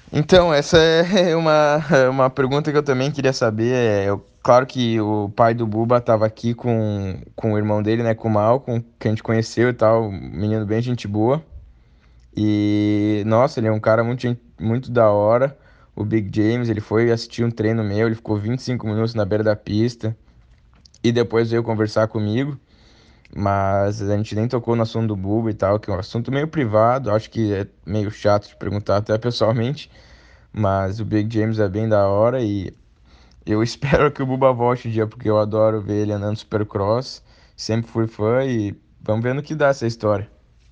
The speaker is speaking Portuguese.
Então, essa é uma pergunta que eu também queria saber. Claro que o pai do Buba estava aqui com o irmão dele, né, com o Malcolm, que a gente conheceu e tal, um menino bem gente boa. E, nossa, ele é um cara muito da hora. O Big James, ele foi assistir um treino meu, ele ficou 25 minutos na beira da pista e depois veio conversar comigo. Mas a gente nem tocou no assunto do Buba e tal, que é um assunto meio privado, acho que é meio chato de perguntar até pessoalmente. Mas o Big James é bem da hora e eu espero que o Buba volte um dia, porque eu adoro ver ele andando Supercross. Sempre fui fã e vamos ver no que dá essa história.